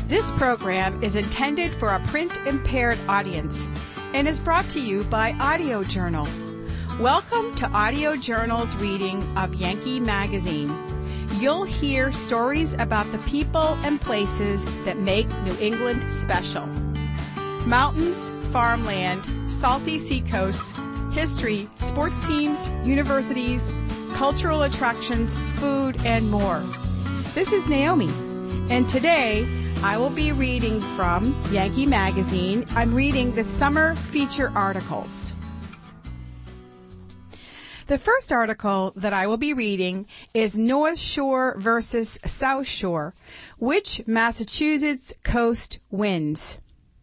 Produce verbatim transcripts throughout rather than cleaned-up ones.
This program is intended for a print-impaired audience and is brought to you by Audio Journal. Welcome to Audio Journal's reading of Yankee Magazine. You'll hear stories about the people and places that make New England special. Mountains, farmland, salty seacoasts, history, sports teams, universities, cultural attractions, food, and more. This is Naomi, and today I will be reading from Yankee Magazine. I'm reading the summer feature articles. The first article that I will be reading is North Shore versus South Shore. Which Massachusetts coast wins?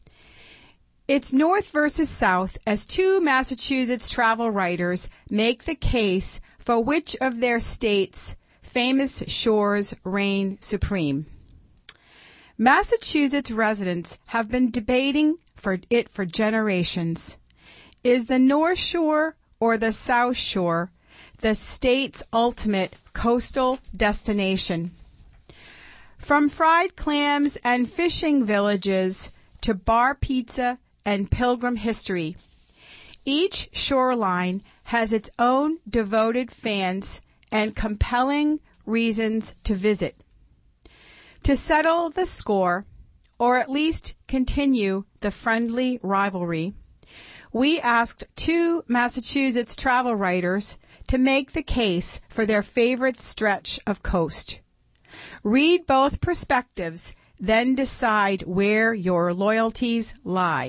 It's North versus South as two Massachusetts travel writers make the case for which of their states' famous shores reign supreme. Massachusetts residents have been debating for it for generations. Is the North Shore or the South Shore the state's ultimate coastal destination? From fried clams and fishing villages to bar pizza and pilgrim history, each shoreline has its own devoted fans and compelling reasons to visit. To settle the score, or at least continue the friendly rivalry, we asked two Massachusetts travel writers to make the case for their favorite stretch of coast. Read both perspectives, then decide where your loyalties lie.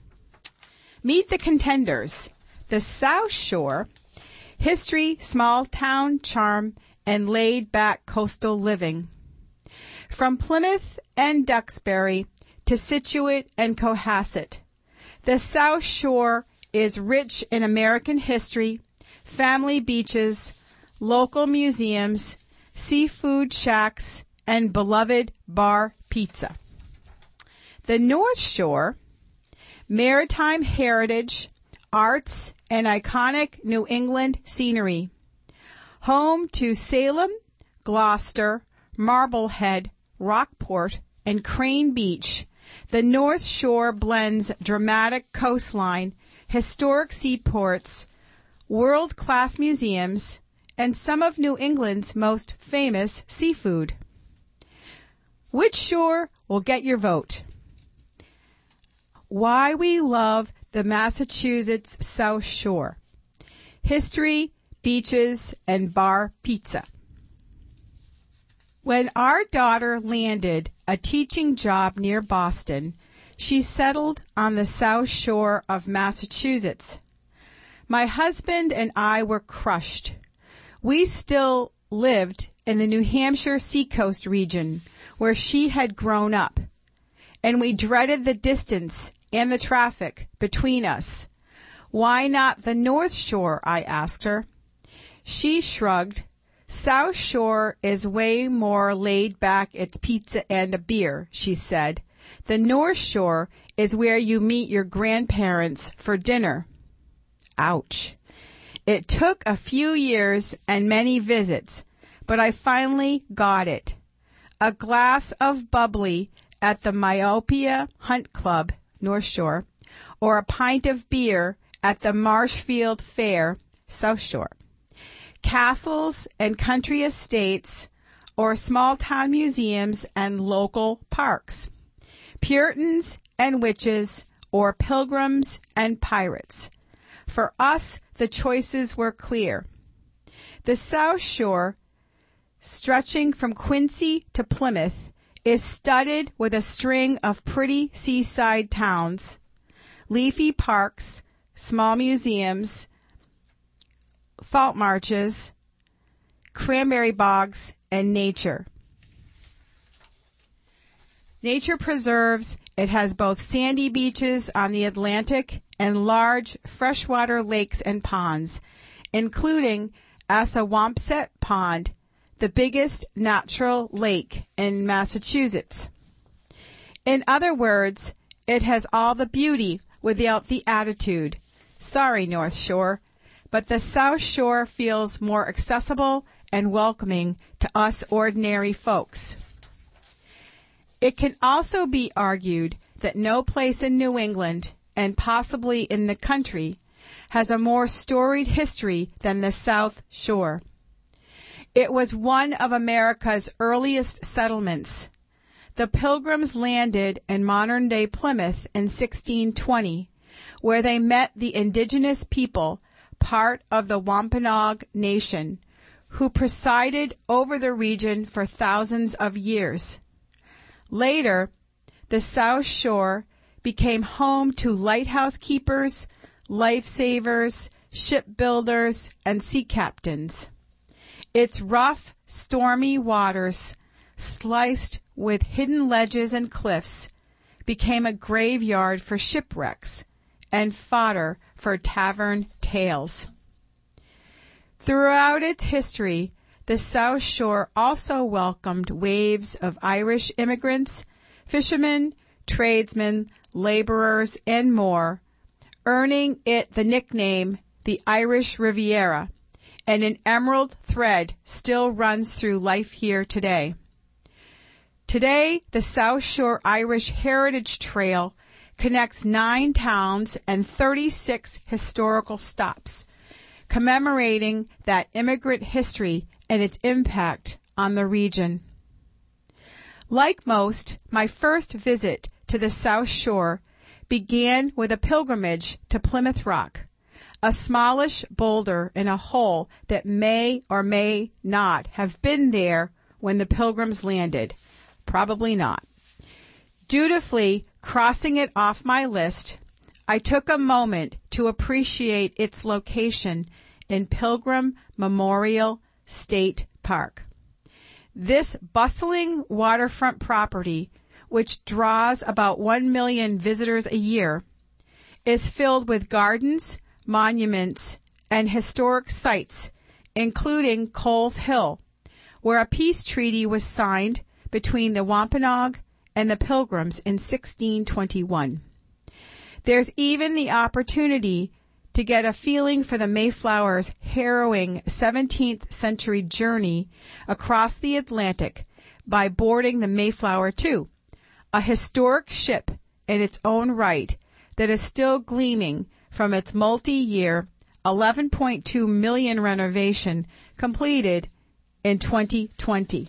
Meet the contenders. The South Shore, history, small-town charm, and laid-back coastal living. From Plymouth and Duxbury to Scituate and Cohasset, the South Shore is rich in American history, family beaches, local museums, seafood shacks, and beloved bar pizza. The North Shore, maritime heritage, arts, and iconic New England scenery. Home to Salem, Gloucester, Marblehead, Rockport, and Crane Beach, the North Shore blends dramatic coastline, historic seaports, world-class museums, and some of New England's most famous seafood. Which shore will get your vote? Why we love the Massachusetts South Shore. History, beaches, and bar pizza. When our daughter landed a teaching job near Boston, she settled on the South Shore of Massachusetts. My husband and I were crushed. We still lived in the New Hampshire seacoast region where she had grown up, and we dreaded the distance and the traffic between us. Why not the North Shore? I asked her. She shrugged. South Shore is way more laid back. It's pizza and a beer, she said. The North Shore is where you meet your grandparents for dinner. Ouch. It took a few years and many visits, but I finally got it. A glass of bubbly at the Myopia Hunt Club, North Shore, or a pint of beer at the Marshfield Fair, South Shore. Castles and country estates, or small-town museums and local parks. Puritans and witches, or pilgrims and pirates. For us, the choices were clear. The South Shore, stretching from Quincy to Plymouth, is studded with a string of pretty seaside towns, leafy parks, small museums, salt marshes, cranberry bogs, and nature. Nature preserves. It has both sandy beaches on the Atlantic and large freshwater lakes and ponds, including Assawampset Pond, the biggest natural lake in Massachusetts. In other words, it has all the beauty without the attitude. Sorry, North Shore, but the South Shore feels more accessible and welcoming to us ordinary folks. It can also be argued that no place in New England, and possibly in the country, has a more storied history than the South Shore. It was one of America's earliest settlements. The Pilgrims landed in modern-day Plymouth in sixteen twenty, where they met the indigenous people, part of the Wampanoag Nation, who presided over the region for thousands of years. Later, the South Shore became home to lighthouse keepers, lifesavers, shipbuilders, and sea captains. Its rough, stormy waters, sliced with hidden ledges and cliffs, became a graveyard for shipwrecks and fodder for tavern tales. Throughout its history, the South Shore also welcomed waves of Irish immigrants, fishermen, tradesmen, laborers, and more, earning it the nickname the Irish Riviera, and an emerald thread still runs through life here today. Today, the South Shore Irish Heritage Trail connects nine towns and thirty-six historical stops, commemorating that immigrant history and its impact on the region. Like most, my first visit to the South Shore began with a pilgrimage to Plymouth Rock, a smallish boulder in a hole that may or may not have been there when the Pilgrims landed. Probably not. Dutifully crossing it off my list, I took a moment to appreciate its location in Pilgrim Memorial State Park. This bustling waterfront property, which draws about one million visitors a year, is filled with gardens, monuments, and historic sites, including Coles Hill, where a peace treaty was signed between the Wampanoag and the Pilgrims in sixteen twenty-one. There's even the opportunity to get a feeling for the Mayflower's harrowing seventeenth century journey across the Atlantic by boarding the Mayflower two, a historic ship in its own right that is still gleaming from its multi-year eleven point two million dollars renovation completed in twenty twenty.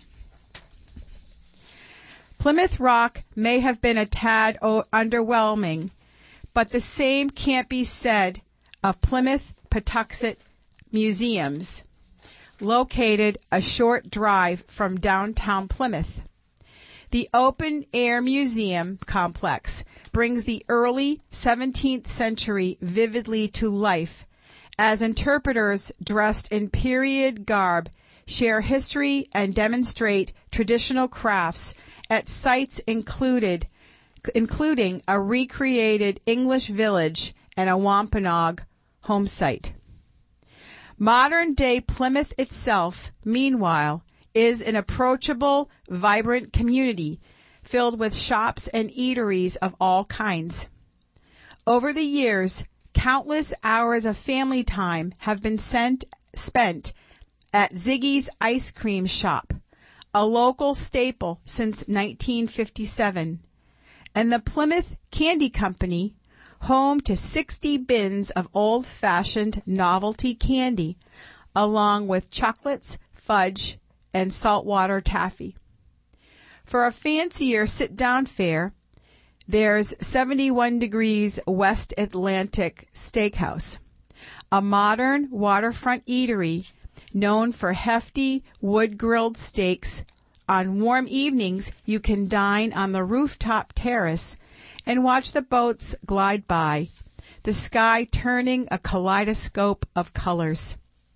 Plymouth Rock may have been a tad o- underwhelming, but the same can't be said of Plymouth Patuxent Museums, located a short drive from downtown Plymouth. The open-air museum complex brings the early seventeenth century vividly to life as interpreters dressed in period garb share history and demonstrate traditional crafts at sites included, including a recreated English village and a Wampanoag home site. Modern-day Plymouth itself, meanwhile, is an approachable, vibrant community filled with shops and eateries of all kinds. Over the years, countless hours of family time have been sent, spent at Ziggy's Ice Cream Shop, a local staple since nineteen fifty-seven, and the Plymouth Candy Company, home to sixty bins of old-fashioned novelty candy, along with chocolates, fudge, and saltwater taffy. For a fancier sit-down fare, there's seventy-one Degrees West Atlantic Steakhouse, a modern waterfront eatery known for hefty wood-grilled steaks. On warm evenings, you can dine on the rooftop terrace and watch the boats glide by, the sky turning a kaleidoscope of colors.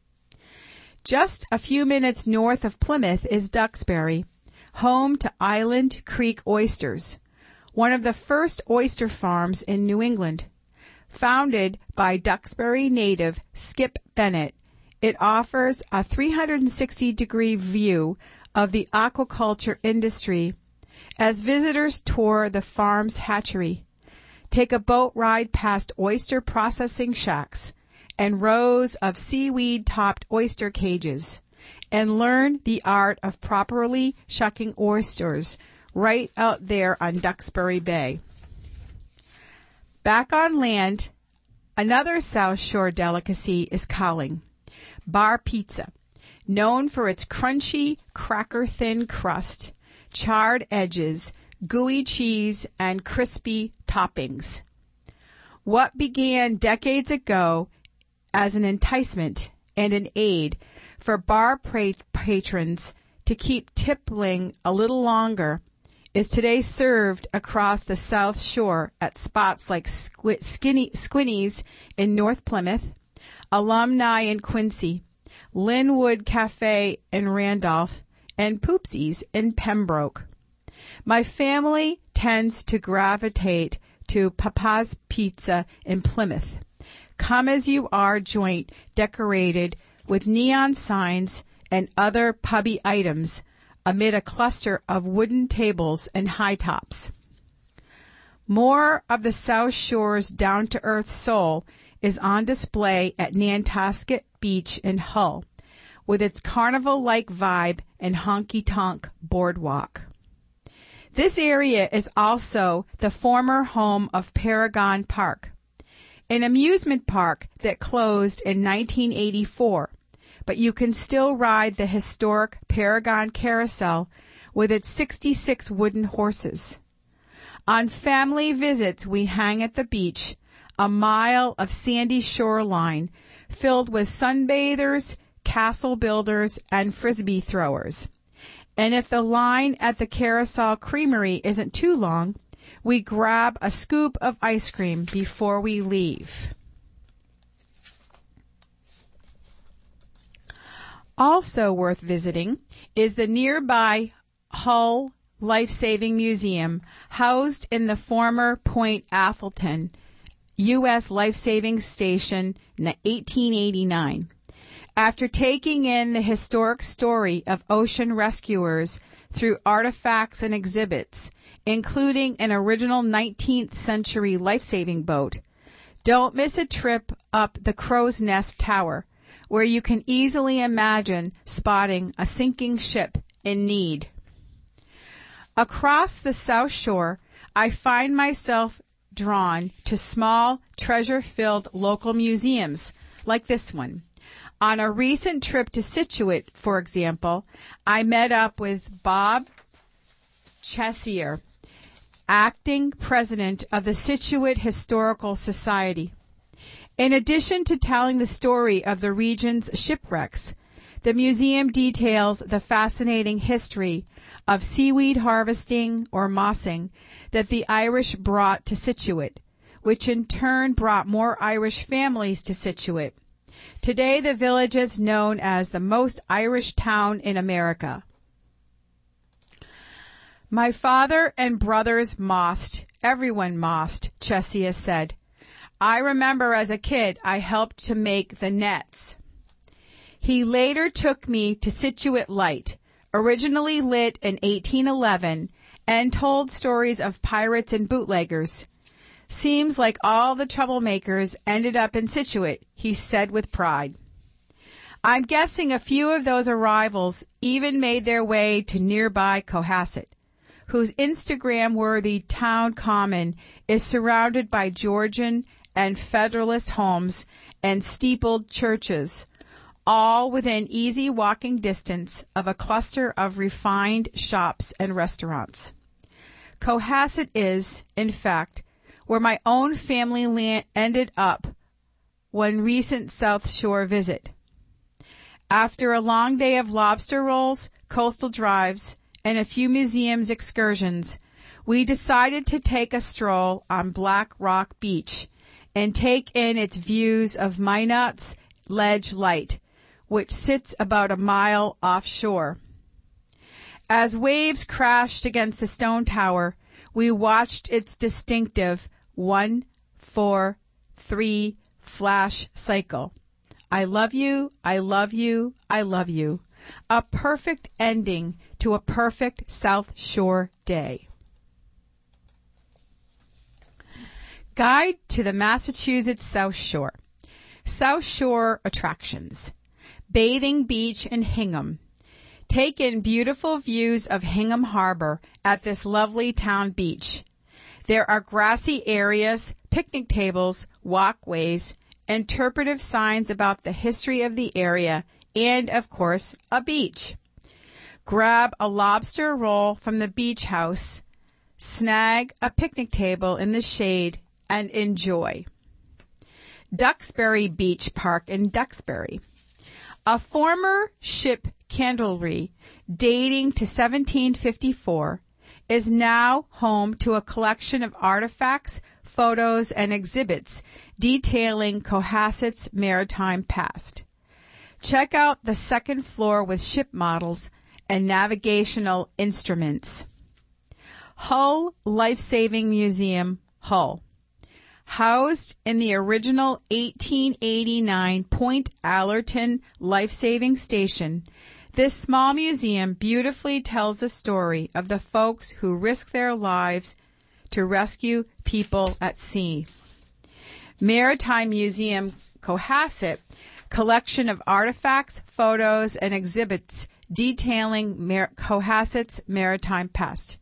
Just a few minutes north of Plymouth is Duxbury, home to Island Creek Oysters, one of the first oyster farms in New England. Founded by Duxbury native Skip Bennett, it offers a three hundred sixty degree view of the aquaculture industry as visitors tour the farm's hatchery, take a boat ride past oyster processing shacks and rows of seaweed-topped oyster cages, and learn the art of properly shucking oysters right out there on Duxbury Bay. Back on land, another South Shore delicacy is calling, bar pizza, known for its crunchy, cracker-thin crust, charred edges, gooey cheese, and crispy toppings. What began decades ago as an enticement and an aid for bar patrons to keep tippling a little longer is today served across the South Shore at spots like Squ- Skinny, Squinny's in North Plymouth, Alumni in Quincy, Linwood Cafe in Randolph, and Poopsie's in Pembroke. My family tends to gravitate to Papa's Pizza in Plymouth. Come as you are joint decorated with neon signs and other pubby items amid a cluster of wooden tables and high tops. More of the South Shore's down-to-earth soul is on display at Nantasket Beach in Hull, with its carnival-like vibe and honky-tonk boardwalk. This area is also the former home of Paragon Park, an amusement park that closed in nineteen eighty-four, but you can still ride the historic Paragon Carousel with its sixty-six wooden horses. On family visits, we hang at the beach, a mile of sandy shoreline filled with sunbathers, castle builders, and frisbee throwers. And if the line at the Carousel Creamery isn't too long, we grab a scoop of ice cream before we leave. Also worth visiting is the nearby Hull Life-Saving Museum, housed in the former Point Atherton U S Life-Saving Station in eighteen eighty-nine. After taking in the historic story of ocean rescuers through artifacts and exhibits, including an original nineteenth century life-saving boat, don't miss a trip up the Crow's Nest Tower, where you can easily imagine spotting a sinking ship in need. Across the South Shore, I find myself drawn to small, treasure-filled local museums like this one. On a recent trip to Scituate, for example, I met up with Bob Chessier, acting president of the Scituate Historical Society. In addition to telling the story of the region's shipwrecks, the museum details the fascinating history of seaweed harvesting or mossing that the Irish brought to Scituate, which in turn brought more Irish families to Scituate. Today, the village is known as the most Irish town in America. My father and brothers mossed. Everyone mossed, Chessier said. I remember as a kid I helped to make the nets. He later took me to Scituate Light, originally lit in eighteen eleven, and told stories of pirates and bootleggers. Seems like all the troublemakers ended up in Scituate, he said with pride. I'm guessing a few of those arrivals even made their way to nearby Cohasset, whose Instagram-worthy town common is surrounded by Georgian and Federalist homes and steepled churches, all within easy walking distance of a cluster of refined shops and restaurants. Cohasset is, in fact, where my own family land ended up one recent South Shore visit. After a long day of lobster rolls, coastal drives, and a few museums excursions, we decided to take a stroll on Black Rock Beach and take in its views of Minot's Ledge Light, which sits about a mile offshore. As waves crashed against the stone tower, we watched its distinctive one, four, three flash cycle. I love you, I love you, I love you. A perfect ending to a perfect South Shore day. Guide to the Massachusetts South Shore. South Shore attractions. Bathing Beach in Hingham. Take in beautiful views of Hingham Harbor at this lovely town beach. There are grassy areas, picnic tables, walkways, interpretive signs about the history of the area, and, of course, a beach. Grab a lobster roll from the beach house, snag a picnic table in the shade, and enjoy. Duxbury Beach Park in Duxbury. A former ship candlery dating to seventeen fifty-four is now home to a collection of artifacts, photos, and exhibits detailing Cohasset's maritime past. Check out the second floor with ship models and navigational instruments. Hull Life-Saving Museum, Hull. Housed in the original eighteen eighty-nine Point Allerton Life-Saving Station, this small museum beautifully tells the story of the folks who risk their lives to rescue people at sea. Maritime Museum Cohasset, collection of artifacts, photos, and exhibits detailing Mar- Cohasset's maritime past.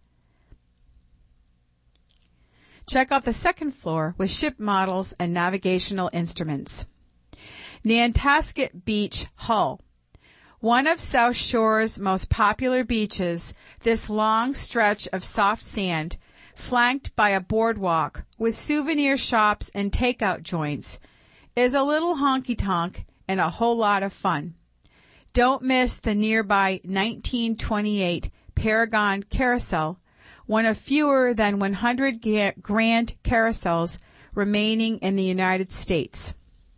Check out the second floor with ship models and navigational instruments. Nantasket Beach, Hull. One of South Shore's most popular beaches, this long stretch of soft sand, flanked by a boardwalk with souvenir shops and takeout joints, is a little honky-tonk and a whole lot of fun. Don't miss the nearby nineteen twenty-eight Paragon Carousel, one of fewer than one hundred grand carousels remaining in the United States.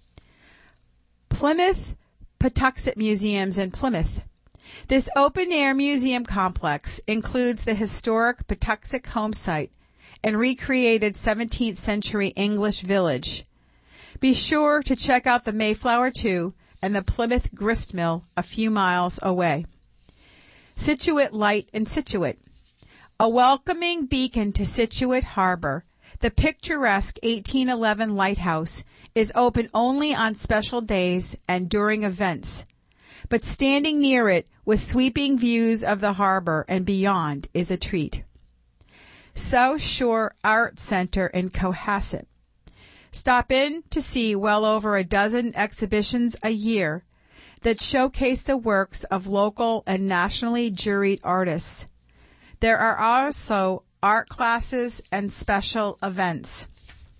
Plymouth Patuxent Museums in Plymouth. This open-air museum complex includes the historic Patuxent home site and recreated seventeenth century English village. Be sure to check out the Mayflower too and the Plymouth Grist Mill a few miles away. Scituate Light in Scituate. A welcoming beacon to Scituate Harbor, the picturesque eighteen eleven lighthouse is open only on special days and during events, but standing near it with sweeping views of the harbor and beyond is a treat. South Shore Art Center in Cohasset. Stop in to see well over a dozen exhibitions a year that showcase the works of local and nationally juried artists. There are also art classes and special events.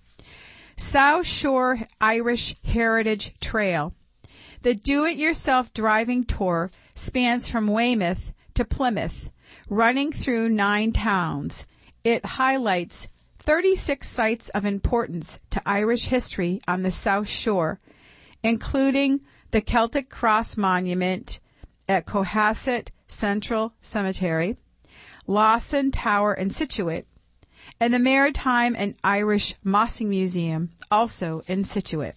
South Shore Irish Heritage Trail. The do-it-yourself driving tour spans from Weymouth to Plymouth, running through nine towns. It highlights thirty-six sites of importance to Irish history on the South Shore, including the Celtic Cross Monument at Cohasset Central Cemetery, Lawson Tower in Scituate, and the Maritime and Irish Mossing Museum, also in Scituate.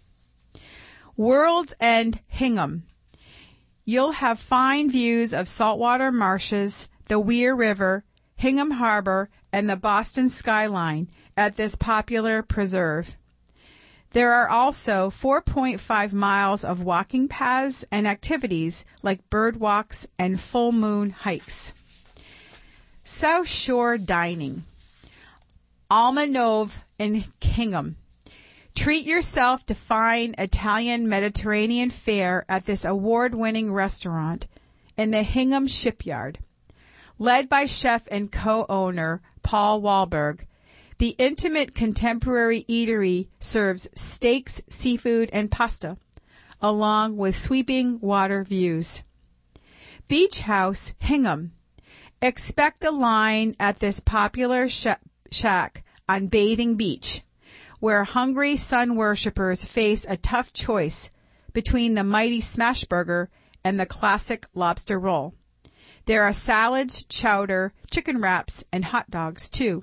World's End Hingham. You'll have fine views of saltwater marshes, the Weir River, Hingham Harbor, and the Boston skyline at this popular preserve. There are also four point five miles of walking paths and activities like bird walks and full moon hikes. South Shore Dining. Almanove in Hingham. Treat yourself to fine Italian Mediterranean fare at this award-winning restaurant in the Hingham Shipyard. Led by chef and co-owner Paul Wahlberg, the intimate contemporary eatery serves steaks, seafood, and pasta, along with sweeping water views. Beach House, Hingham. Expect a line at this popular sh- shack on Bathing Beach, where hungry sun worshippers face a tough choice between the mighty smash burger and the classic lobster roll. There are salads, chowder, chicken wraps, and hot dogs, too.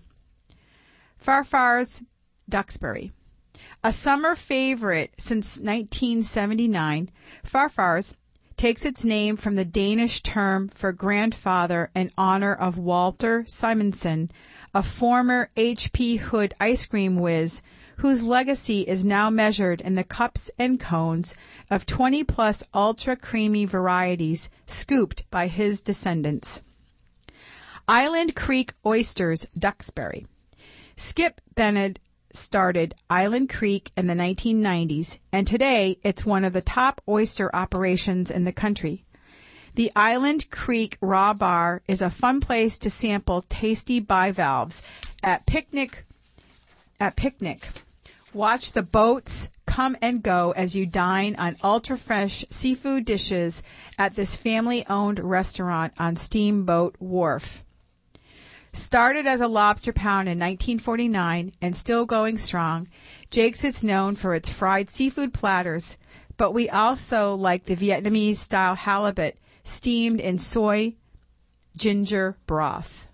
Farfar's Duxbury. A summer favorite since nineteen seventy-nine, Farfar's takes its name from the Danish term for grandfather in honor of Walter Simonson, a former H P Hood ice cream whiz whose legacy is now measured in the cups and cones of twenty plus ultra creamy varieties scooped by his descendants. Island Creek Oysters, Duxbury. Skip Bennett started Island Creek in the nineteen nineties, and today it's one of the top oyster operations in the country. The Island Creek Raw Bar is a fun place to sample tasty bivalves at picnic. At picnic. Watch the boats come and go as you dine on ultra-fresh seafood dishes at this family-owned restaurant on Steamboat Wharf. Started as a lobster pound in nineteen forty-nine and still going strong, Jake's is known for its fried seafood platters, but we also like the Vietnamese-style halibut steamed in soy ginger broth.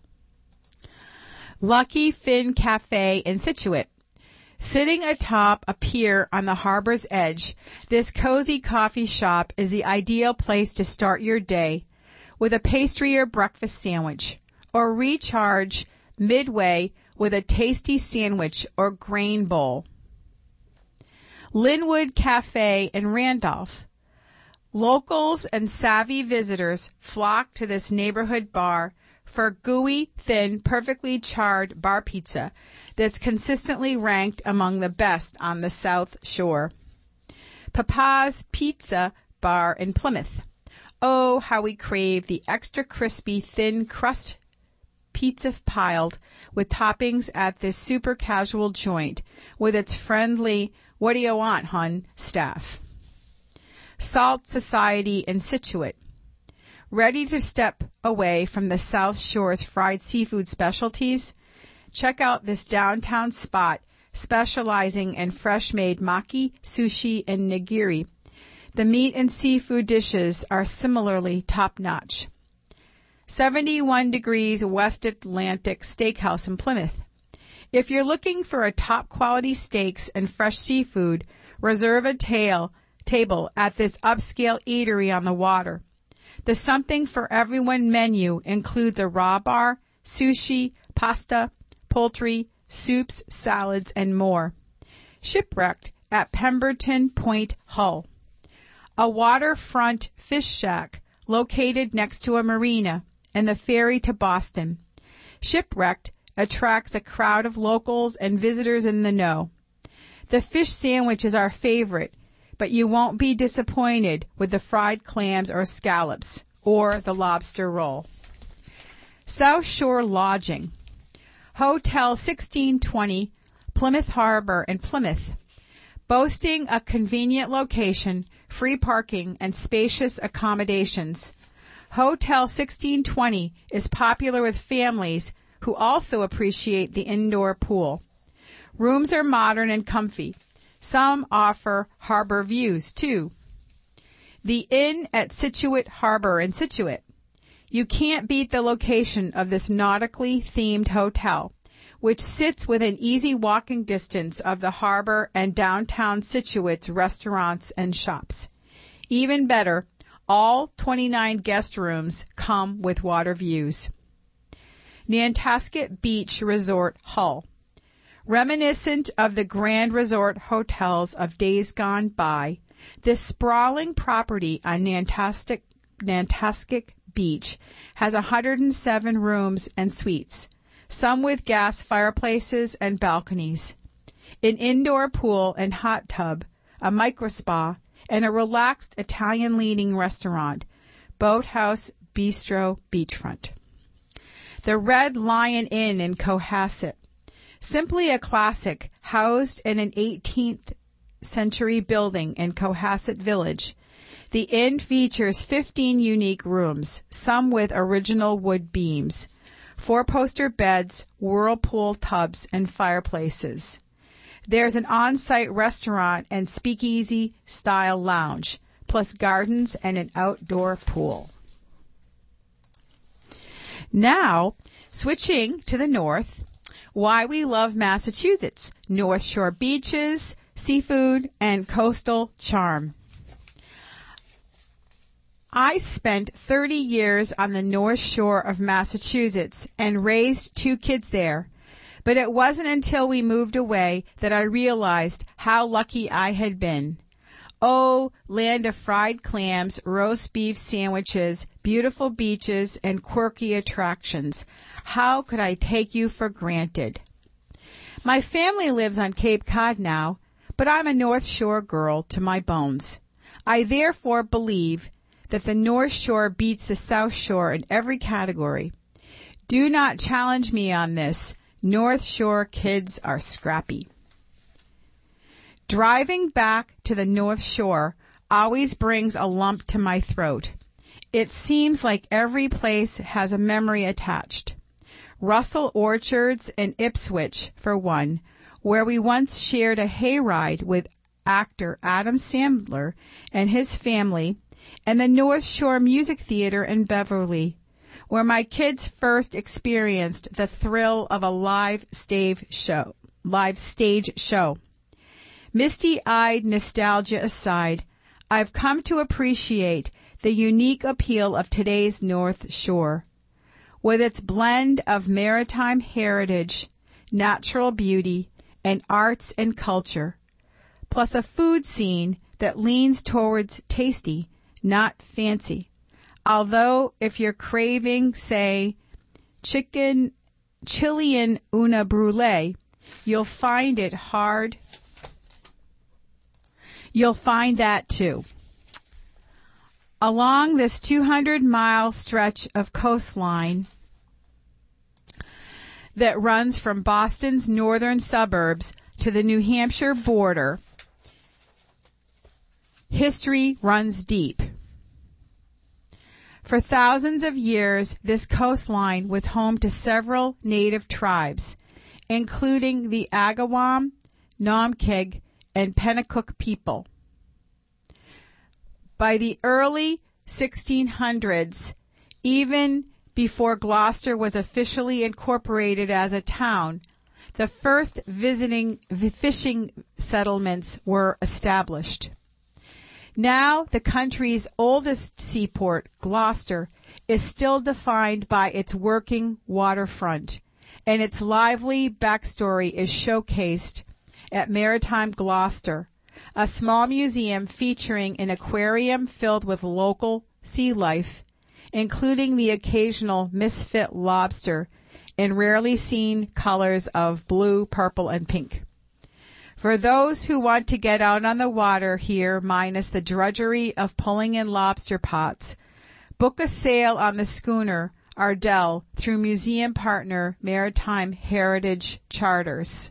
Lucky Fin Cafe in Scituate. Sitting atop a pier on the harbor's edge, this cozy coffee shop is the ideal place to start your day with a pastry or breakfast sandwich, or recharge midway with a tasty sandwich or grain bowl. Linwood Cafe in Randolph. Locals and savvy visitors flock to this neighborhood bar for gooey, thin, perfectly charred bar pizza that's consistently ranked among the best on the South Shore. Papa's Pizza Bar in Plymouth. Oh, how we crave the extra crispy, thin crust pizza piled with toppings at this super casual joint with its friendly, "What do you want, hun?" staff. Salt Society in Scituate. Ready to step away from the South Shore's fried seafood specialties? Check out this downtown spot specializing in fresh-made maki, sushi, and nigiri. The meat and seafood dishes are similarly top-notch. seventy-one Degrees West Atlantic Steakhouse in Plymouth. If you're looking for a top-quality steaks and fresh seafood, reserve a tail, table at this upscale eatery on the water. The Something for Everyone menu includes a raw bar, sushi, pasta, poultry, soups, salads, and more. Shipwrecked at Pemberton Point, Hull. A waterfront fish shack located next to a marina and the ferry to Boston. Shipwrecked attracts a crowd of locals and visitors in the know. The fish sandwich is our favorite, but you won't be disappointed with the fried clams or scallops or the lobster roll. South Shore Lodging. Hotel sixteen twenty Plymouth Harbor in Plymouth. Boasting a convenient location, free parking, and spacious accommodations, Hotel sixteen twenty is popular with families who also appreciate the indoor pool. Rooms are modern and comfy. Some offer harbor views, too. The Inn at Scituate Harbor in Scituate. You can't beat the location of this nautically themed hotel, which sits within easy walking distance of the harbor and downtown Scituate's restaurants and shops. Even better, all twenty-nine guest rooms come with water views. Nantasket Beach Resort, Hull. Reminiscent of the Grand Resort hotels of days gone by, this sprawling property on Nantasket, Nantasket Beach has one hundred seven rooms and suites, some with gas fireplaces and balconies, an indoor pool and hot tub, a microspa, and a relaxed Italian-leaning restaurant, Boathouse Bistro Beachfront. The Red Lion Inn in Cohasset. Simply a classic, housed in an eighteenth century building in Cohasset Village. The inn features fifteen unique rooms, some with original wood beams, four-poster beds, whirlpool tubs, and fireplaces. There's an on-site restaurant and speakeasy-style lounge, plus gardens and an outdoor pool. Now, switching to the north, why we love Massachusetts, North Shore beaches, seafood, and coastal charm. I spent thirty years on the North Shore of Massachusetts and raised two kids there, but it wasn't until we moved away that I realized how lucky I had been. Oh, land of fried clams, roast beef sandwiches, beautiful beaches, and quirky attractions. How could I take you for granted? My family lives on Cape Cod now, but I'm a North Shore girl to my bones. I therefore believe that the North Shore beats the South Shore in every category. Do not challenge me on this. North Shore kids are scrappy. Driving back to the North Shore always brings a lump to my throat. It seems like every place has a memory attached. Russell Orchards and Ipswich, for one, where we once shared a hayride with actor Adam Sandler and his family, and the North Shore Music Theater in Beverly, where my kids first experienced the thrill of a live stage show. Live stage show. Misty-eyed nostalgia aside, I've come to appreciate the unique appeal of today's North Shore. With its blend of maritime heritage, natural beauty, and arts and culture, plus a food scene that leans towards tasty, not fancy. Although if you're craving, say, chicken Chilean una brulee, you'll find it hard. You'll find that too. Along this two hundred mile stretch of coastline that runs from Boston's northern suburbs to the New Hampshire border, history runs deep. For thousands of years, this coastline was home to several native tribes, including the Agawam, Nomkig, and Pennacook people. By the early sixteen hundreds, even before Gloucester was officially incorporated as a town, the first visiting fishing settlements were established. Now, the country's oldest seaport, Gloucester, is still defined by its working waterfront, and its lively backstory is showcased at Maritime Gloucester, a small museum featuring an aquarium filled with local sea life, including the occasional misfit lobster in rarely seen colors of blue, purple, and pink. For those who want to get out on the water here, minus the drudgery of pulling in lobster pots, book a sail on the schooner Ardell through museum partner Maritime Heritage Charters.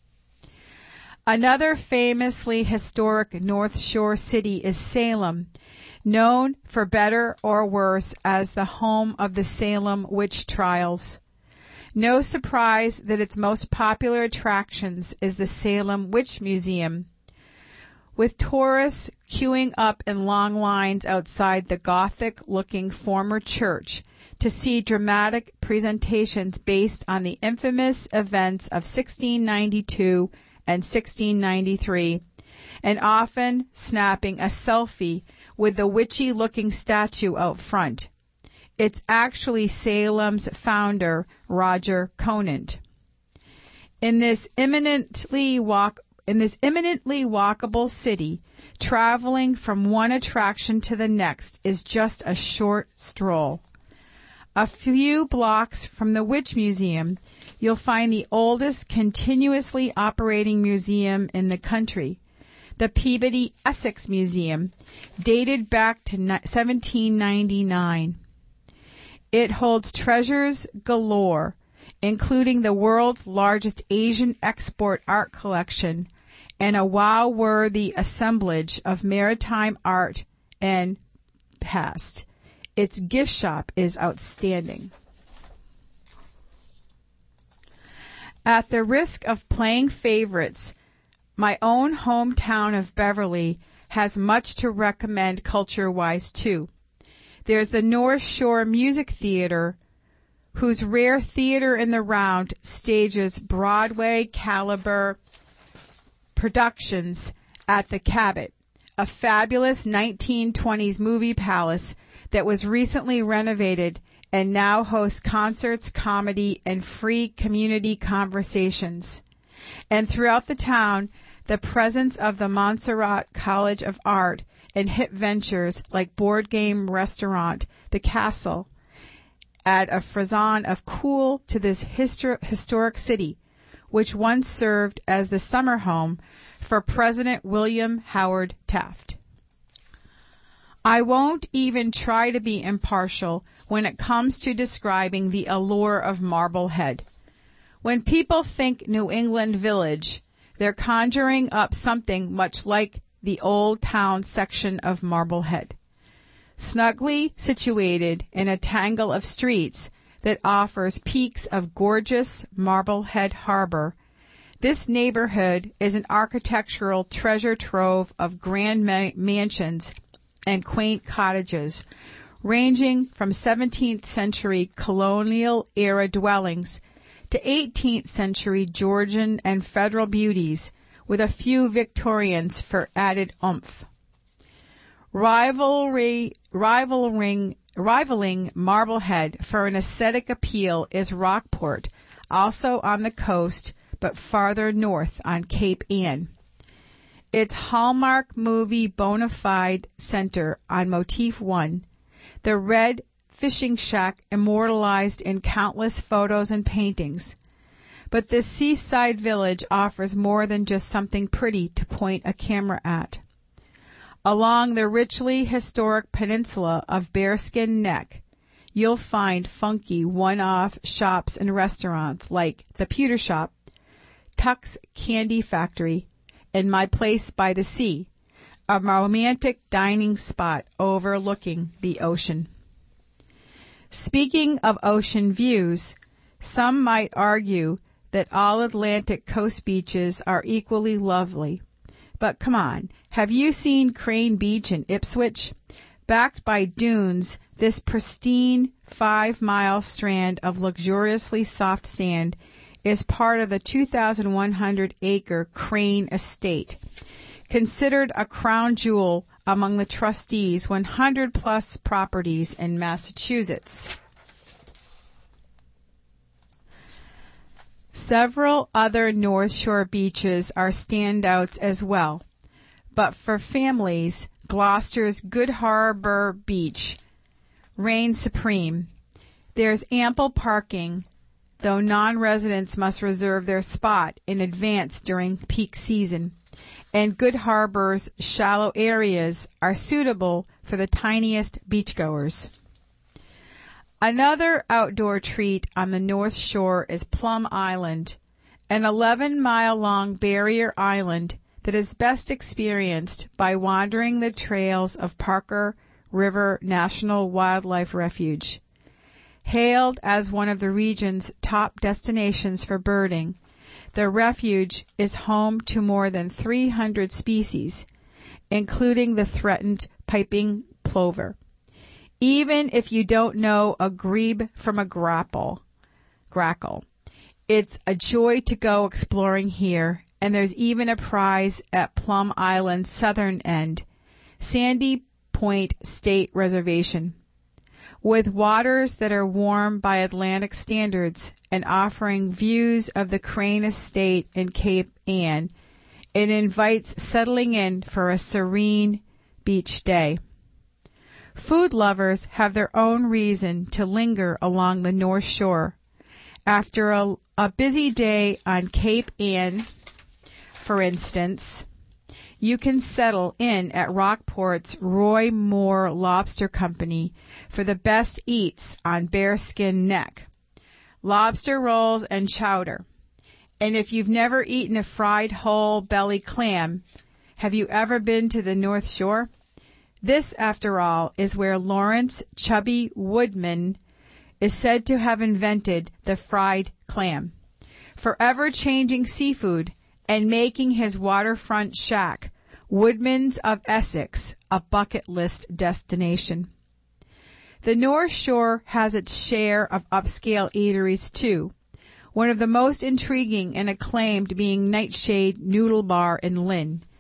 Another famously historic North Shore city is Salem, known for better or worse as the home of the Salem witch trials. No surprise that its most popular attractions is the Salem Witch Museum, with tourists queuing up in long lines outside the Gothic-looking former church to see dramatic presentations based on the infamous events of sixteen ninety-two and sixteen ninety-three, and often snapping a selfie with the witchy-looking statue out front. It's actually Salem's founder, Roger Conant. In this eminently walk in this eminently walkable city, traveling from one attraction to the next is just a short stroll. A few blocks from the Witch Museum, you'll find the oldest continuously operating museum in the country, the Peabody Essex Museum, dated back to seventeen ninety-nine. It holds treasures galore, including the world's largest Asian export art collection and a wow-worthy assemblage of maritime art and past. Its gift shop is outstanding. At the risk of playing favorites, my own hometown of Beverly has much to recommend culture-wise, too. There's the North Shore Music Theater, whose rare theater in the round stages Broadway caliber productions at the Cabot, a fabulous nineteen twenties movie palace that was recently renovated and now hosts concerts, comedy, and free community conversations. And throughout the town, the presence of the Montserrat College of Art and hip ventures like Board Game Restaurant, The Castle, add a frisson of cool to this histor- historic city, which once served as the summer home for President William Howard Taft. I won't even try to be impartial when it comes to describing the allure of Marblehead. When people think New England Village, they're conjuring up something much like the Old Town section of Marblehead. Snugly situated in a tangle of streets that offers peaks of gorgeous Marblehead Harbor, this neighborhood is an architectural treasure trove of grand ma- mansions and quaint cottages, ranging from seventeenth century colonial-era dwellings to eighteenth century Georgian and federal beauties, with a few Victorians for added oomph. Rivalry, rivaling, rivaling Marblehead for an aesthetic appeal is Rockport, also on the coast, but farther north on Cape Ann. Its Hallmark movie bona fide center on Motif one, the red fishing shack immortalized in countless photos and paintings. But this seaside village offers more than just something pretty to point a camera at. Along the richly historic peninsula of Bearskin Neck, you'll find funky one-off shops and restaurants like the Pewter Shop, Tuck's Candy Factory, and My Place by the Sea, a romantic dining spot overlooking the ocean. Speaking of ocean views, some might argue that all Atlantic coast beaches are equally lovely. But come on, have you seen Crane Beach in Ipswich? Backed by dunes, this pristine five-mile strand of luxuriously soft sand is part of the two thousand one hundred acre Crane Estate, considered a crown jewel among the trustees' one hundred plus properties in Massachusetts. Several other North Shore beaches are standouts as well, but for families, Gloucester's Good Harbor Beach reigns supreme. There's ample parking, though non-residents must reserve their spot in advance during peak season, and Good Harbor's shallow areas are suitable for the tiniest beachgoers. Another outdoor treat on the North Shore is Plum Island, an eleven-mile-long barrier island that is best experienced by wandering the trails of Parker River National Wildlife Refuge. Hailed as one of the region's top destinations for birding, the refuge is home to more than three hundred species, including the threatened piping plover. Even if you don't know a grebe from a grapple, grackle, it's a joy to go exploring here, and there's even a prize at Plum Island's southern end, Sandy Point State Reservation. With waters that are warm by Atlantic standards and offering views of the Crane Estate and Cape Ann, it invites settling in for a serene beach day. Food lovers have their own reason to linger along the North Shore. After a, a busy day on Cape Ann, for instance, you can settle in at Rockport's Roy Moore Lobster Company for the best eats on Bearskin Neck, lobster rolls and chowder. And if you've never eaten a fried whole belly clam, have you ever been to the North Shore? This, after all, is where Lawrence Chubby Woodman is said to have invented the fried clam, forever changing seafood and making his waterfront shack, Woodman's of Essex, a bucket list destination. The North Shore has its share of upscale eateries, too, one of the most intriguing and acclaimed being Nightshade Noodle Bar in Lynn,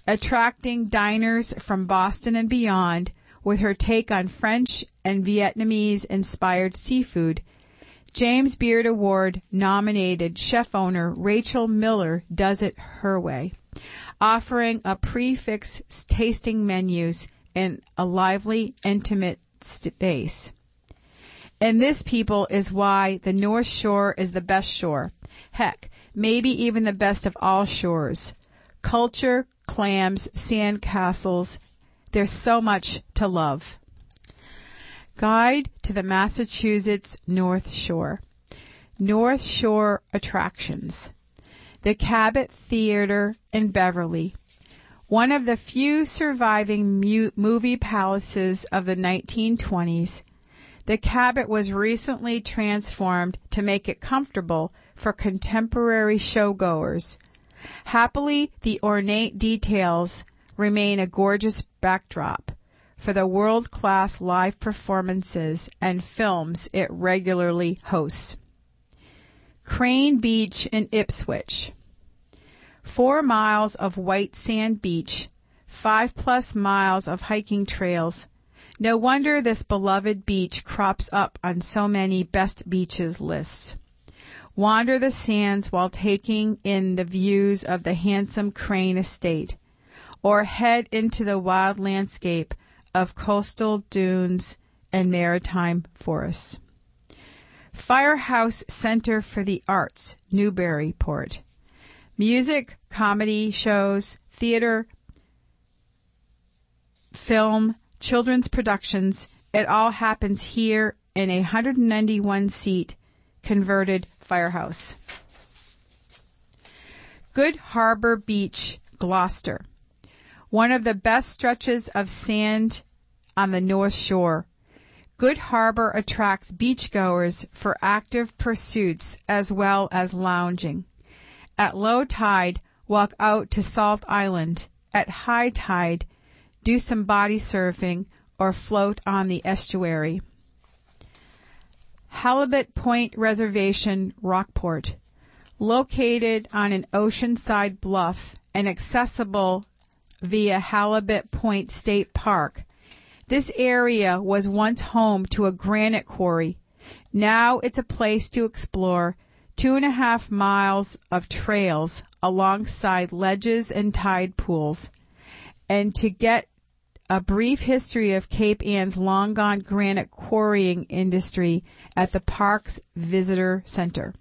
attracting diners from Boston and beyond with her take on French and Vietnamese-inspired seafood. James Beard Award-nominated chef-owner Rachel Miller does it her way, offering a prix-fixe tasting menus in a lively, intimate space. And this, people, is why the North Shore is the best shore. Heck, maybe even the best of all shores. Culture, clams, sand castles. There's so much to love. Guide to the Massachusetts North Shore. North Shore attractions. The Cabot Theater in Beverly, one of the few surviving mu- movie palaces of the nineteen twenties. The Cabot was recently transformed to make it comfortable for contemporary showgoers. Happily, the ornate details remain a gorgeous backdrop for the world-class live performances and films it regularly hosts. Crane Beach in Ipswich. Four miles of white sand beach, five plus miles of hiking trails. No wonder this beloved beach crops up on so many best beaches lists. Wander the sands while taking in the views of the handsome Crane Estate, or head into the wild landscape of coastal dunes and maritime forests. Firehouse Center for the Arts, Newburyport. Music, comedy shows, theater, film, children's productions, it all happens here in a one hundred ninety-one seat converted firehouse. Good Harbor Beach, Gloucester. One of the best stretches of sand on the North Shore. Good Harbor attracts beachgoers for active pursuits as well as lounging. At low tide, walk out to Salt Island. At high tide, do some body surfing or float on the estuary. Halibut Point Reservation, Rockport. Located on an oceanside bluff and accessible via Halibut Point State Park. This area was once home to a granite quarry. Now it's a place to explore two and a half miles of trails alongside ledges and tide pools, and to get a brief history of Cape Ann's long-gone granite quarrying industry at the park's visitor center.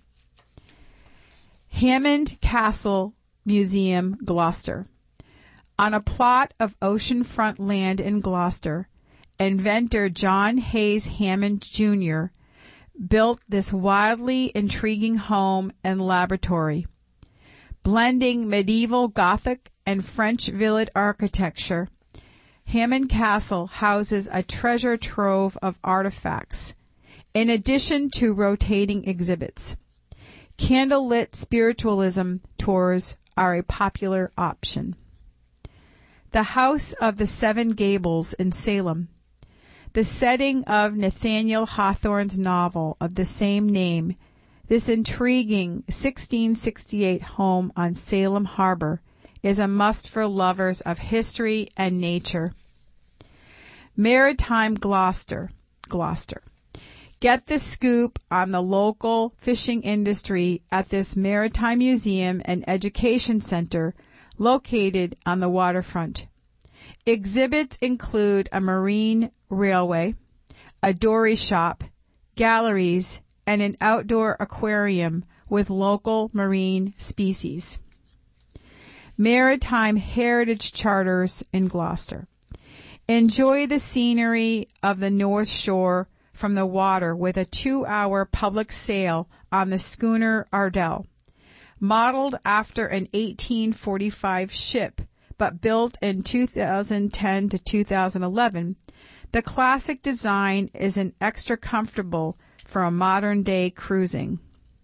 Hammond Castle Museum, Gloucester. On a plot of oceanfront land in Gloucester, inventor John Hayes Hammond Junior built this wildly intriguing home and laboratory. Blending medieval Gothic and French village architecture, Hammond Castle houses a treasure trove of artifacts, in addition to rotating exhibits. Candlelit spiritualism tours are a popular option. The House of the Seven Gables in Salem. The setting of Nathaniel Hawthorne's novel of the same name, this intriguing sixteen sixty-eight home on Salem Harbor is a must for lovers of history and nature. Maritime Gloucester, Gloucester. Get the scoop on the local fishing industry at this Maritime Museum and Education Center located on the waterfront. Exhibits include a marine railway, a dory shop, galleries, and an outdoor aquarium with local marine species. Maritime Heritage Charters in Gloucester. Enjoy the scenery of the North Shore from the water with a two-hour public sail on the schooner Ardell. Modeled after an eighteen forty-five ship, but built in two thousand ten to two thousand eleven, the classic design is an extra comfortable for a modern-day cruising.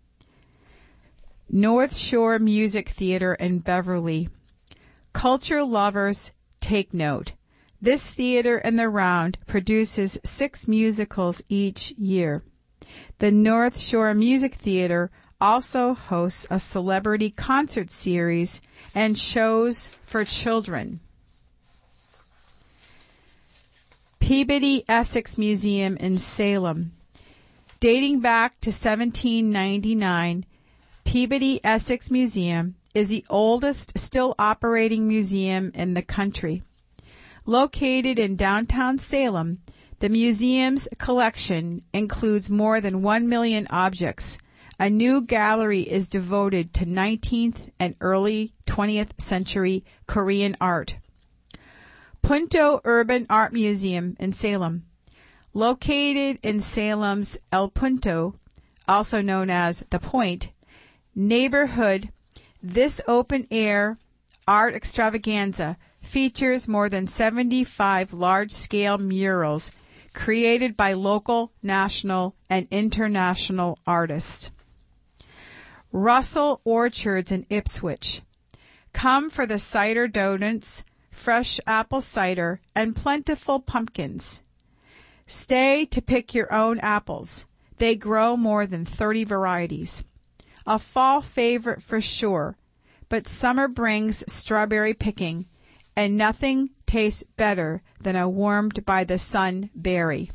North Shore Music Theater in Beverly. Culture lovers, take note. This theater in the round produces six musicals each year. The North Shore Music Theater also hosts a celebrity concert series and shows for children. Peabody Essex Museum in Salem. Dating back to seventeen ninety-nine, Peabody Essex Museum is the oldest still operating museum in the country. Located in downtown Salem, the museum's collection includes more than one million objects. A new gallery is devoted to nineteenth and early twentieth century Korean art. Punto Urban Art Museum in Salem. Located in Salem's El Punto, also known as The Point, neighborhood, this open-air art extravaganza features more than seventy-five large-scale murals created by local, national, and international artists. Russell Orchards in Ipswich. Come for the cider donuts, fresh apple cider, and plentiful pumpkins. Stay to pick your own apples. They grow more than thirty varieties. A fall favorite for sure, but summer brings strawberry picking, and nothing tastes better than a warmed-by-the-sun berry.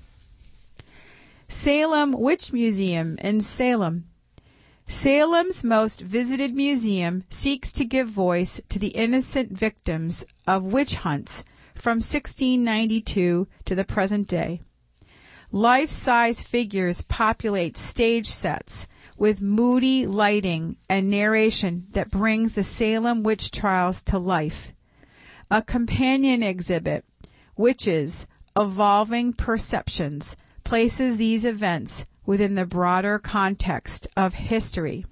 Salem Witch Museum in Salem. Salem's most visited museum seeks to give voice to the innocent victims of witch hunts from sixteen ninety-two to the present day. Life-size figures populate stage sets with moody lighting and narration that brings the Salem witch trials to life. A companion exhibit, Witches, Evolving Perceptions, places these events within the broader context of history.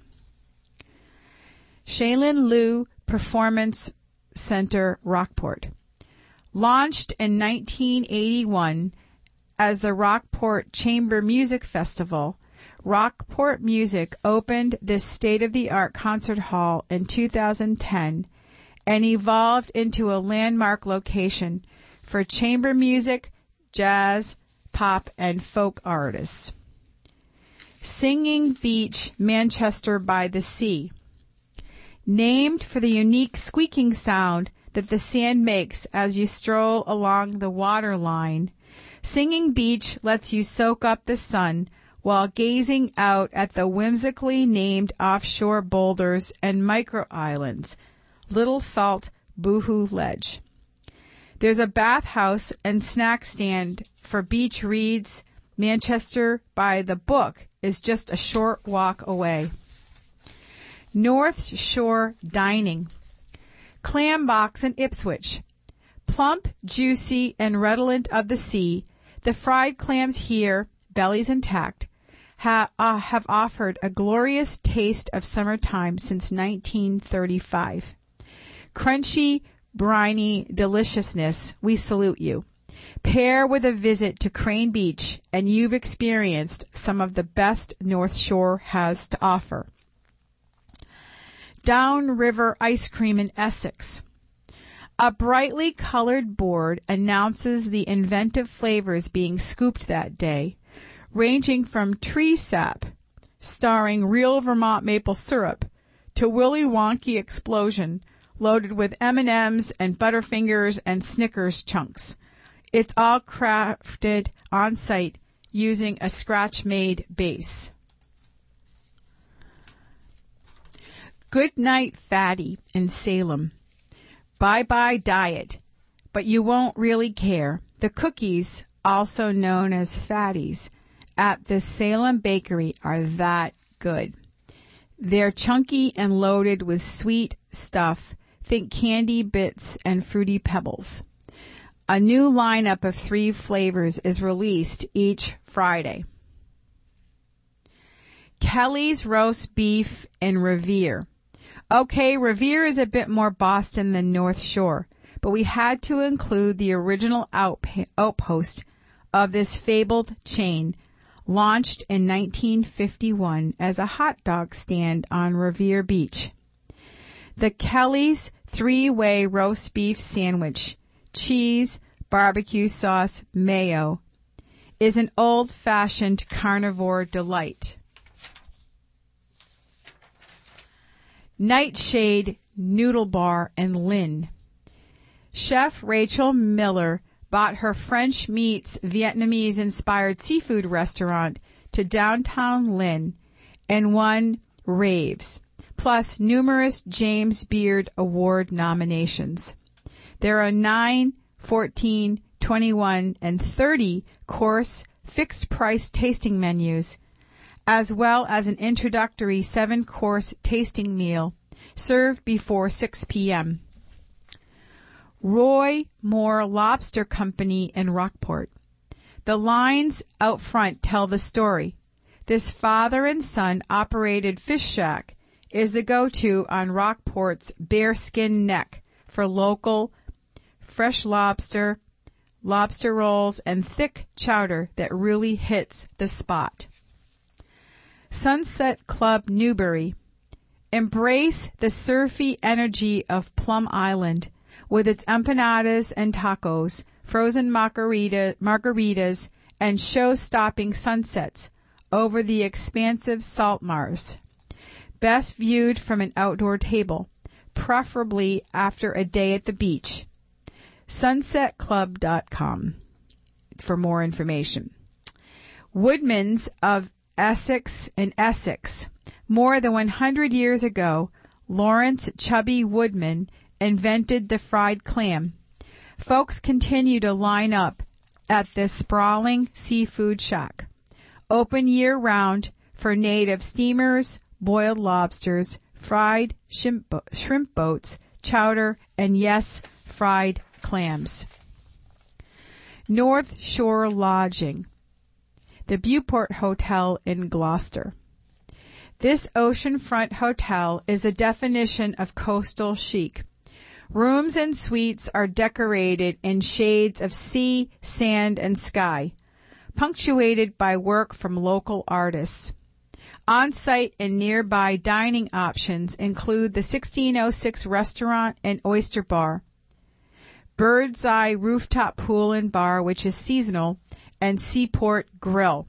Shailin Liu Performance Center, Rockport. Launched in nineteen eighty-one as the Rockport Chamber Music Festival, Rockport Music opened this state-of-the-art concert hall in two thousand ten and evolved into a landmark location for chamber music, jazz, pop, and folk artists. Singing Beach, Manchester by the Sea. Named for the unique squeaking sound that the sand makes as you stroll along the water line, Singing Beach lets you soak up the sun while gazing out at the whimsically named offshore boulders and micro-islands, Little Salt, Boohoo Ledge. There's a bathhouse and snack stand for beach reads. Manchester by the Book is just a short walk away. North Shore Dining. Clam Box in Ipswich. Plump, juicy, and redolent of the sea, the fried clams here, bellies intact, ha- uh, have offered a glorious taste of summertime since nineteen thirty-five. Crunchy, briny deliciousness, we salute you. Pair with a visit to Crane Beach, and you've experienced some of the best North Shore has to offer. Downriver Ice Cream in Essex. A brightly colored board announces the inventive flavors being scooped that day, ranging from tree sap, starring real Vermont maple syrup, to Willy Wonky Explosion, loaded with M and M's and Butterfingers and Snickers chunks. It's all crafted on site using a scratch-made base. Good Night Fatty in Salem. Bye-bye diet, but you won't really care. The cookies, also known as fatties, at the Salem Bakery are that good. They're chunky and loaded with sweet stuff. Think candy bits and fruity pebbles. A new lineup of three flavors is released each Friday. Kelly's Roast Beef in Revere. Okay, Revere is a bit more Boston than North Shore, but we had to include the original outp- outpost of this fabled chain, launched in nineteen fifty-one as a hot dog stand on Revere Beach. The Kelly's three-way roast beef sandwich, cheese, barbecue sauce, mayo, is an old-fashioned carnivore delight. Nightshade Noodle Bar in Lynn. Chef Rachel Miller bought her French meets Vietnamese-inspired seafood restaurant to downtown Lynn and won raves, plus numerous James Beard Award nominations. There are nine, fourteen, twenty-one, and thirty course fixed-price tasting menus, as well as an introductory seven-course tasting meal served before six p.m. Roy Moore Lobster Company in Rockport. The lines out front tell the story. This father and son operated fish shack is the go-to on Rockport's Bearskin Neck for local fresh lobster, lobster rolls, and thick chowder that really hits the spot. Sunset Club Newbury. Embrace the surfy energy of Plum Island with its empanadas and tacos, frozen margarita, margaritas, and show-stopping sunsets over the expansive salt marshes. Best viewed from an outdoor table, preferably after a day at the beach. sunset club dot com for more information. Woodman's of Essex in Essex. More than one hundred years ago, Lawrence Chubby Woodman invented the fried clam. Folks continue to line up at this sprawling seafood shack, open year-round for native steamers, boiled lobsters, fried shrimp, bo- shrimp boats, chowder, and yes, fried clams. North Shore Lodging. The Beauport Hotel in Gloucester. This oceanfront hotel is a definition of coastal chic. Rooms and suites are decorated in shades of sea, sand, and sky, punctuated by work from local artists. On-site and nearby dining options include the sixteen oh six restaurant and oyster bar, Bird's Eye rooftop pool and bar, which is seasonal, and Seaport Grill.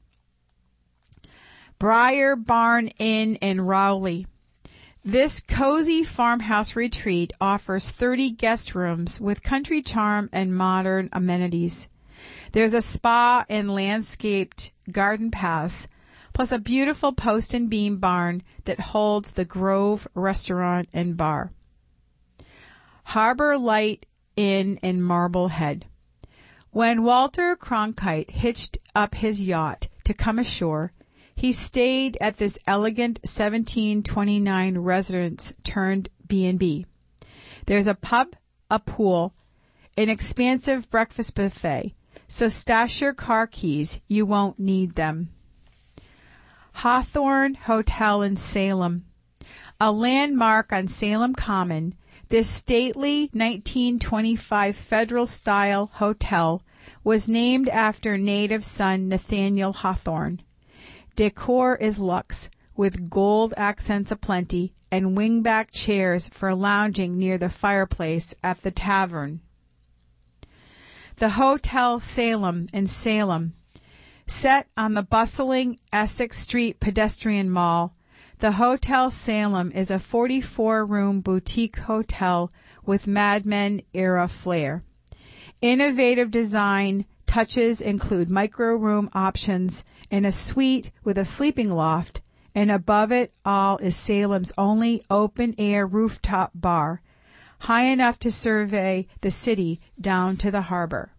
Briar Barn Inn in Rowley. This cozy farmhouse retreat offers thirty guest rooms with country charm and modern amenities. There's a spa and landscaped garden paths, plus a beautiful post and beam barn that holds the Grove restaurant and bar. Harbor Light Inn in Marblehead. When Walter Cronkite hitched up his yacht to come ashore, he stayed at this elegant seventeen twenty-nine residence turned B and B. There's a pub, a pool, an expansive breakfast buffet, so stash your car keys, you won't need them. Hawthorne Hotel in Salem. A landmark on Salem Common, this stately nineteen twenty-five Federal-style hotel was named after native son Nathaniel Hawthorne. Decor is luxe, with gold accents aplenty and wingback chairs for lounging near the fireplace at the tavern. The Hotel Salem in Salem. Set on the bustling Essex Street pedestrian mall, the Hotel Salem is a forty-four room boutique hotel with Mad Men-era flair. Innovative design touches include micro-room options and a suite with a sleeping loft, and above it all is Salem's only open-air rooftop bar, high enough to survey the city down to the harbor.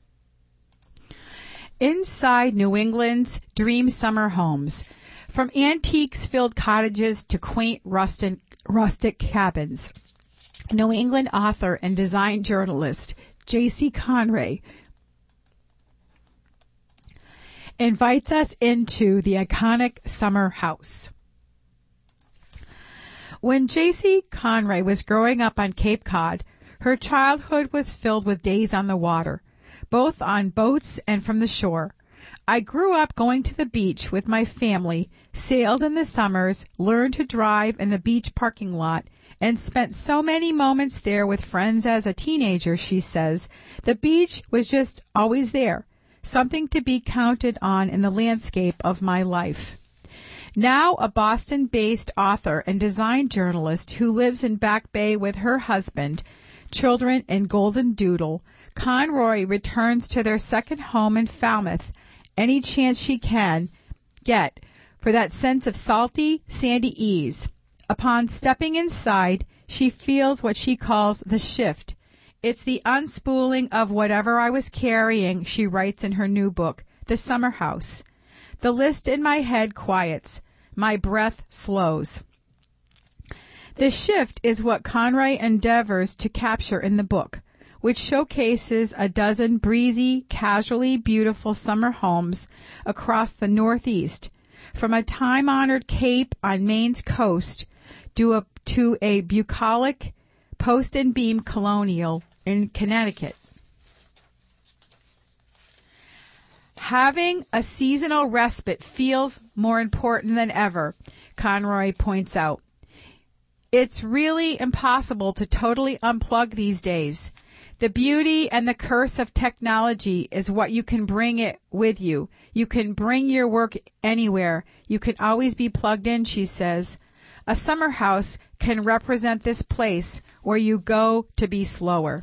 Inside New England's dream summer homes, from antiques-filled cottages to quaint rustic, rustic cabins, New England author and design journalist J C Conray invites us into the iconic summer house. When J C Conray was growing up on Cape Cod, her childhood was filled with days on the water, both on boats and from the shore. I grew up going to the beach with my family, sailed in the summers, learned to drive in the beach parking lot, and spent so many moments there with friends as a teenager, she says. The beach was just always there, something to be counted on in the landscape of my life. Now a Boston-based author and design journalist who lives in Back Bay with her husband, children, and golden doodle, Conroy returns to their second home in Falmouth any chance she can get for that sense of salty, sandy ease. Upon stepping inside, she feels what she calls the shift. It's the unspooling of whatever I was carrying, she writes in her new book, The Summer House. The list in my head quiets. My breath slows. The shift is what Conroy endeavors to capture in the book, which showcases a dozen breezy, casually beautiful summer homes across the Northeast, from a time-honored Cape on Maine's coast to a, to a bucolic post and beam colonial in Connecticut. Having a seasonal respite feels more important than ever, Conroy points out. It's really impossible to totally unplug these days. The beauty and the curse of technology is what you can bring it with you. You can bring your work anywhere. You can always be plugged in, she says. A summer house can represent this place where you go to be slower.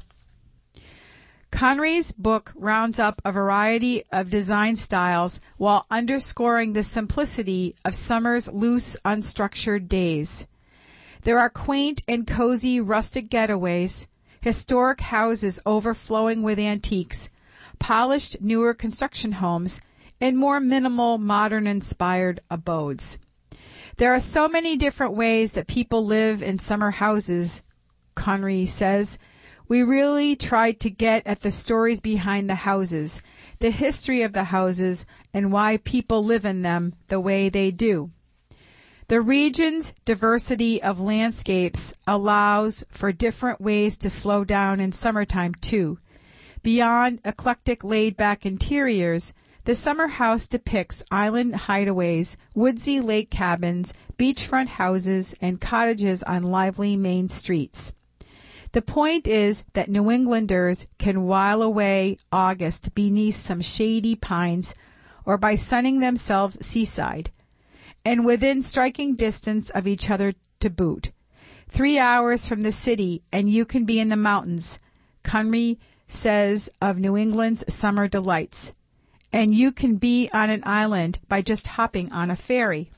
Conroy's book rounds up a variety of design styles while underscoring the simplicity of summer's loose, unstructured days. There are quaint and cozy rustic getaways, historic houses overflowing with antiques, polished newer construction homes, and more minimal modern-inspired abodes. There are so many different ways that people live in summer houses, Conroy says. We really tried to get at the stories behind the houses, the history of the houses, and why people live in them the way they do. The region's diversity of landscapes allows for different ways to slow down in summertime, too. Beyond eclectic laid-back interiors, the summer house depicts island hideaways, woodsy lake cabins, beachfront houses, and cottages on lively main streets. The point is that New Englanders can while away August beneath some shady pines or by sunning themselves seaside, and within striking distance of each other to boot. Three hours from the city and you can be in the mountains, Conroy says of New England's summer delights. And you can be on an island by just hopping on a ferry.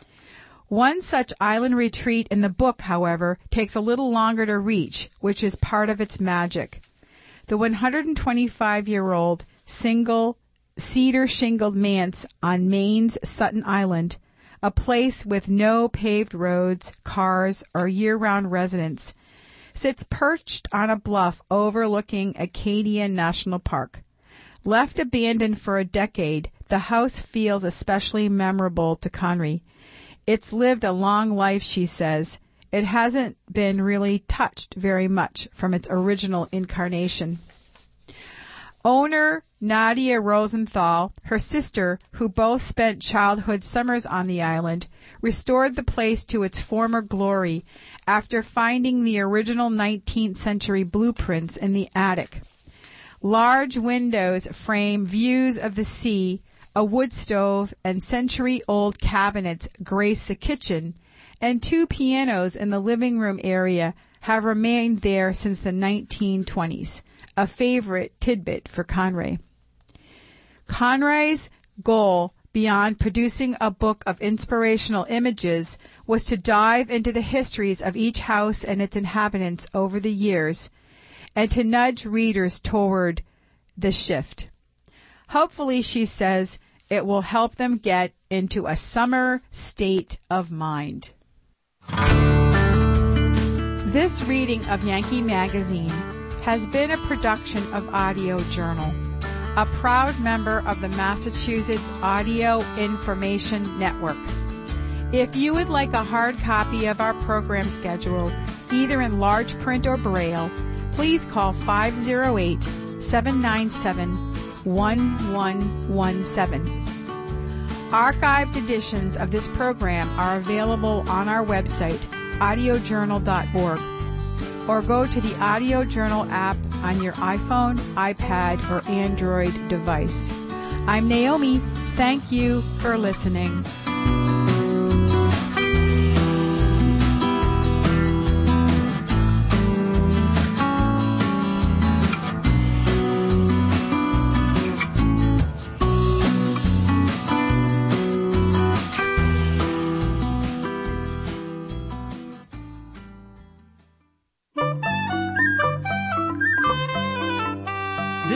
One such island retreat in the book, however, takes a little longer to reach, which is part of its magic. The one hundred twenty-five-year-old single cedar-shingled manse on Maine's Sutton Island, a place with no paved roads, cars, or year-round residents, sits perched on a bluff overlooking Acadia National Park. Left abandoned for a decade, the house feels especially memorable to Conroy. It's lived a long life, she says. It hasn't been really touched very much from its original incarnation. Owner Nadia Rosenthal, her sister, who both spent childhood summers on the island, restored the place to its former glory after finding the original nineteenth century blueprints in the attic. Large windows frame views of the sea, a wood stove and century-old cabinets grace the kitchen, and two pianos in the living room area have remained there since the nineteen twenties, a favorite tidbit for Conroy. Conroy's goal, beyond producing a book of inspirational images, was to dive into the histories of each house and its inhabitants over the years, and to nudge readers toward the shift. Hopefully, she says, it will help them get into a summer state of mind. This reading of Yankee Magazine has been a production of Audio Journal, a proud member of the Massachusetts Audio Information Network. If you would like a hard copy of our program schedule, either in large print or Braille, please call five oh eight, seven nine seven, one one one seven. Archived editions of this program are available on our website, audio journal dot org, or go to the Audio Journal app on your iPhone, iPad, or Android device. I'm Naomi. Thank you for listening.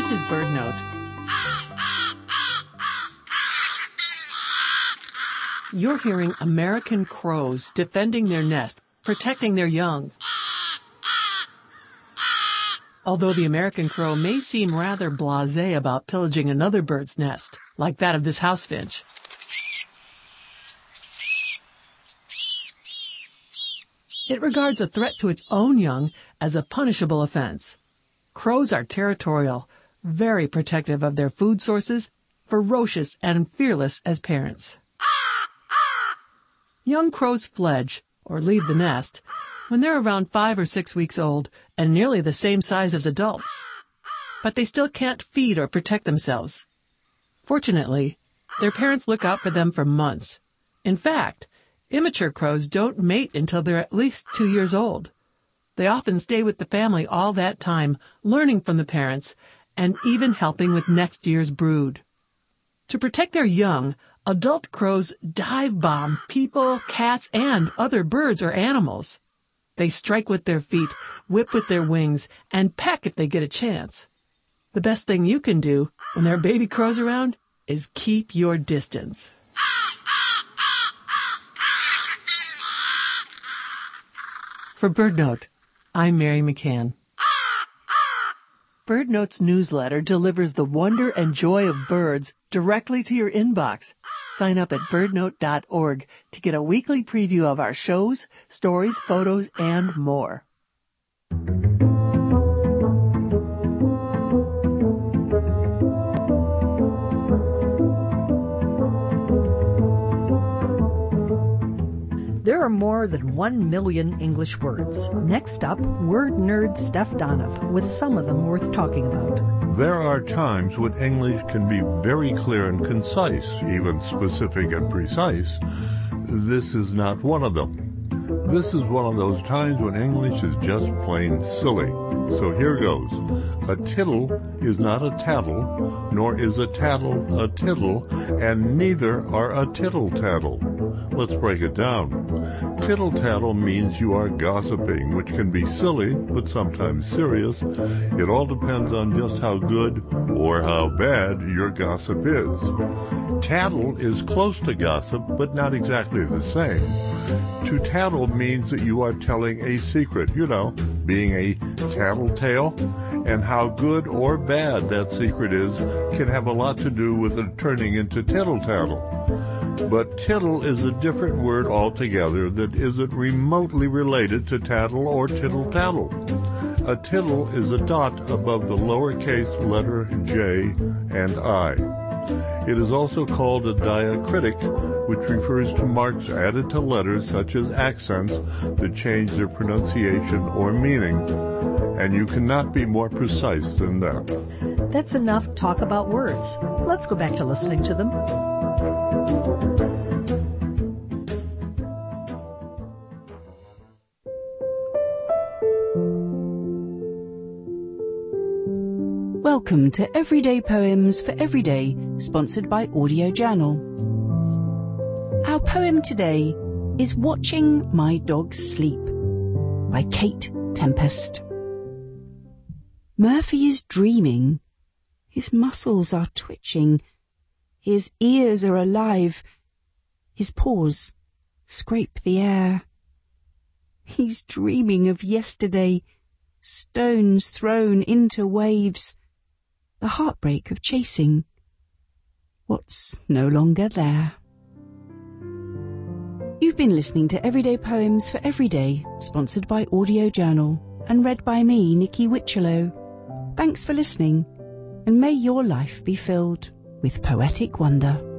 This is BirdNote. You're hearing American crows defending their nest, protecting their young. Although the American crow may seem rather blasé about pillaging another bird's nest, like that of this house finch. It regards a threat to its own young as a punishable offense. Crows are territorial, very protective of their food sources, ferocious and fearless as parents. Young crows fledge, or leave the nest, when they're around five or six weeks old and nearly the same size as adults. But they still can't feed or protect themselves. Fortunately, their parents look out for them for months. In fact, immature crows don't mate until they're at least two years old. They often stay with the family all that time, learning from the parents, and even helping with next year's brood. To protect their young, adult crows dive bomb people, cats, and other birds or animals. They strike with their feet, whip with their wings, and peck if they get a chance. The best thing you can do when there are baby crows around is keep your distance. For BirdNote, I'm Mary McCann. BirdNote's newsletter delivers the wonder and joy of birds directly to your inbox. Sign up at bird note dot org to get a weekly preview of our shows, stories, photos, and more. There are more than one million English words. Next up, word nerd Steph Donoff with some of them worth talking about. There are times when English can be very clear and concise, even specific and precise. This is not one of them. This is one of those times when English is just plain silly. So here goes. A tittle is not a tattle, nor is a tattle a tittle, and neither are a tittle-tattle. Let's break it down. Tittle-tattle means you are gossiping, which can be silly, but sometimes serious. It all depends on just how good or how bad your gossip is. Tattle is close to gossip, but not exactly the same. To tattle means that you are telling a secret, you know, being a tattletale, and how good or bad that secret is can have a lot to do with it turning into tittle-tattle. But tittle is a different word altogether that isn't remotely related to tattle or tittle-tattle. A tittle is a dot above the lowercase letter J and I. It is also called a diacritic, which refers to marks added to letters such as accents that change their pronunciation or meaning. And you cannot be more precise than that. That's enough talk about words. Let's go back to listening to them. Welcome to Everyday Poems for Everyday, sponsored by Audio Journal. Our poem today is Watching My Dog Sleep by Kate Tempest. Murphy is dreaming. His muscles are twitching. His ears are alive. His paws scrape the air. He's dreaming of yesterday, stones thrown into waves, the heartbreak of chasing what's no longer there. You've been listening to Everyday Poems for Everyday, sponsored by Audio Journal and read by me, Nikki Witchelow. Thanks for listening, and may your life be filled with poetic wonder.